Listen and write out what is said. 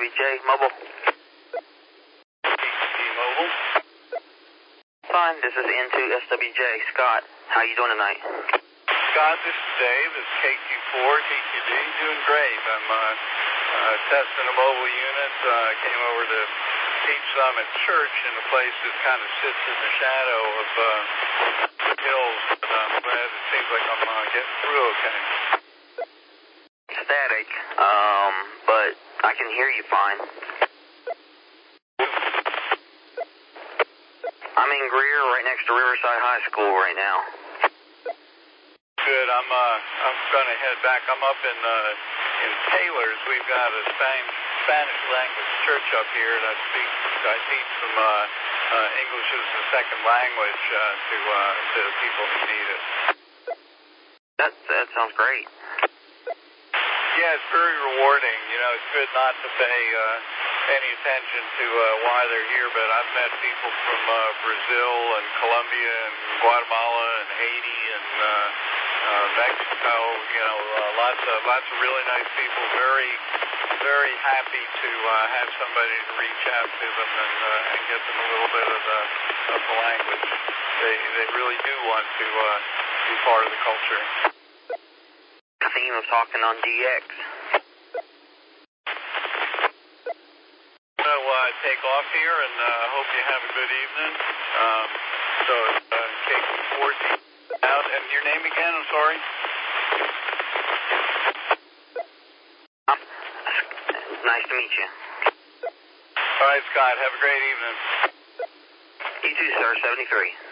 SWJ Mobile. Mobile. Fine, this is N2 SWJ. Scott, how you doing tonight? Scott, this is Dave. This is KQ4, TQD. Doing great. I'm testing a mobile unit. Came over to teach some at church in a place that kind of sits in the shadow of the hills. But I'm glad it seems like I'm getting through okay. Static, but I can hear you fine. I'm in Greer, right next to Riverside High School right now. Good. I'm gonna head back. I'm up in Taylor's. We've got a Spanish language church up here, and I teach some English as a second language to people who need it. That sounds great. Yeah, it's very rewarding. You know, it's good not to pay any attention to why they're here, but I've met people from Brazil and Colombia and Guatemala and Haiti and Mexico. You know, lots of really nice people. Very, very happy to have somebody to reach out to them and get them a little bit of the language. They really do want to be part of the culture. Theme of talking on DX. So take off here, and hope you have a good evening. So KQ14 out, and your name again? I'm sorry. Nice to meet you. All right, Scott. Have a great evening. You too, sir. 73.